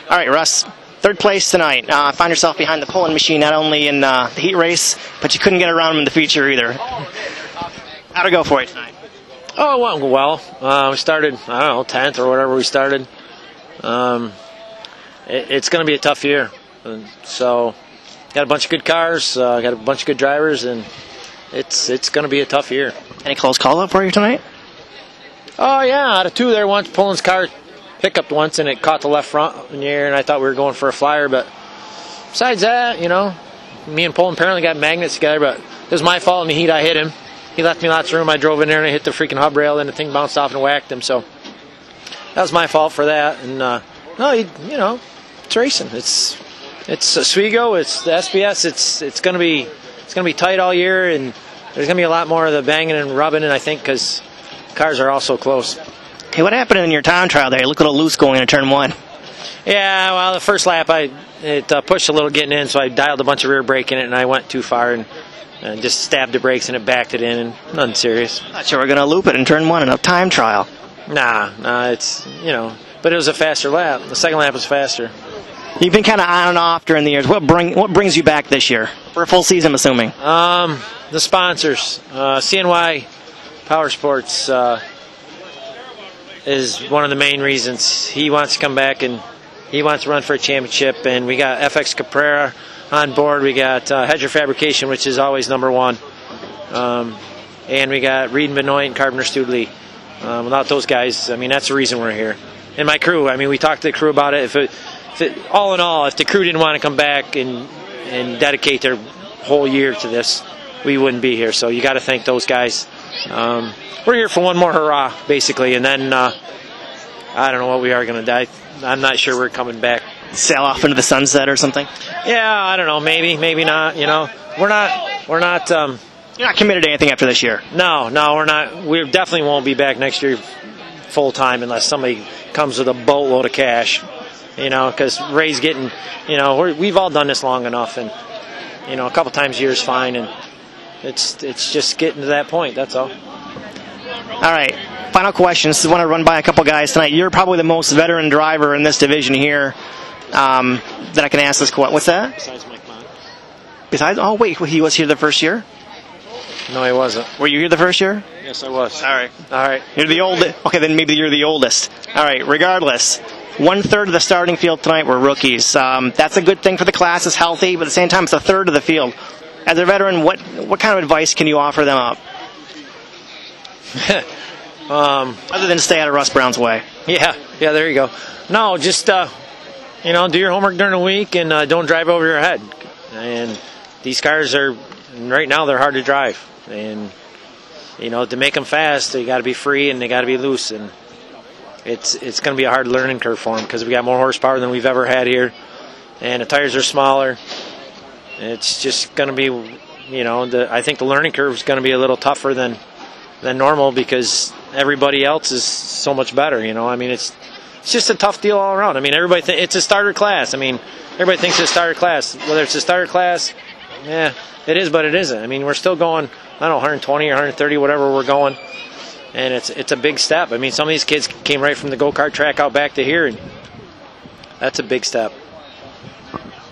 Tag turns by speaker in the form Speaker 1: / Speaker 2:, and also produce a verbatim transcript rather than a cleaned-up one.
Speaker 1: All right, Russ, third place tonight. Uh, find yourself behind the pulling machine, not only in uh, the heat race, but you couldn't get around them in the feature either. How'd it go for you tonight?
Speaker 2: Oh, it went well. Uh, we started, I don't know, tenth or whatever we started. Um, it, it's going to be a tough year. And so, got a bunch of good cars, uh, got a bunch of good drivers, and it's it's going to be a tough year.
Speaker 1: Any close call up for you tonight?
Speaker 2: Oh, yeah, out of two there once, Pullen's car picked up once, and it caught the left front in the air, and I thought we were going for a flyer. But besides that, you know, me and Pullen apparently got magnets together, but it was my fault in the heat. I hit him. He left me lots of room. I drove in there, and I hit the freaking hub rail, and the thing bounced off and whacked him. So that was my fault for that. And, uh, no, you, you know, it's racing. It's it's Oswego. It's the S B S. It's it's going to be it's going to be tight all year, and there's going to be a lot more of the banging and rubbing, and I think because cars are all so close.
Speaker 1: Hey, what happened in your time trial there? You look a little loose going into turn one.
Speaker 2: Yeah, well, the first lap, I it uh, pushed a little getting in, so I dialed a bunch of rear brake in it, and I went too far and, and just stabbed the brakes, and it backed it in, and nothing serious.
Speaker 1: I thought you were going to loop it in turn one in a time trial.
Speaker 2: Nah, nah, it's, you know, but it was a faster lap. The second lap was faster.
Speaker 1: You've been kind of on and off during the years. What bring what brings you back this year? For a full season, I'm assuming.
Speaker 2: Um, the sponsors. Uh, C N Y Power Sports uh, is one of the main reasons. He wants to come back, and he wants to run for a championship, and we got F X Caprera on board. We got uh, Hedger Fabrication, which is always number one. Um, and we got Reed and Benoit and Carpenter Studley. Um, without those guys, I mean, that's the reason we're here. And my crew, I mean, we talked to the crew about it. If it, if it all in all, if the crew didn't want to come back and, and dedicate their whole year to this, we wouldn't be here. So you got to thank those guys. Um, we're here for one more hurrah, basically, and then uh, I don't know what we are going to die. I'm not sure we're coming back.
Speaker 1: Sail off into the sunset or something?
Speaker 2: Yeah, I don't know. Maybe, maybe not. You know, we're not. We're not. Um,
Speaker 1: You're not committed to anything after this year.
Speaker 2: No, no, we're not. We definitely won't be back next year full time unless somebody comes with a boatload of cash. You know, because Ray's getting. You know, we're, we've all done this long enough, and you know, a couple times a year is fine, and it's it's just getting to that point. That's all.
Speaker 1: All right. Final question. This is one I run by a couple guys tonight. You're probably the most veteran driver in this division here. Um, that I can ask this question. What's that?
Speaker 2: Besides Mike Mott.
Speaker 1: Besides, oh wait, he was here the first year.
Speaker 2: No, he wasn't.
Speaker 1: Were you here the first year?
Speaker 2: Yes, I was.
Speaker 1: All right,
Speaker 2: all right.
Speaker 1: You're the oldest. Okay, then maybe you're the oldest. All right. Regardless, one third of the starting field tonight were rookies. Um, that's a good thing for the class. It's healthy, but at the same time, it's a third of the field. As a veteran, what what kind of advice can you offer them up?
Speaker 2: um,
Speaker 1: Other than stay out of Russ Brown's way.
Speaker 2: Yeah, yeah. There you go. No, just. Uh, You know, do your homework during the week and uh, don't drive over your head. And these cars are, right now, they're hard to drive. And, you know, to make them fast, they got to be free and they got to be loose. And it's it's going to be a hard learning curve for them because we got more horsepower than we've ever had here. And the tires are smaller. It's just going to be, you know, the, I think the learning curve is going to be a little tougher than, than normal because everybody else is so much better, you know. I mean, it's... It's just a tough deal all around. I mean, everybody th- it's a starter class. I mean, everybody thinks it's a starter class. Whether it's a starter class, yeah, it is, but it isn't. I mean, we're still going, I don't know, one twenty or one thirty, whatever we're going, and it's it's a big step. I mean, some of these kids came right from the go-kart track out back to here, and that's a big step.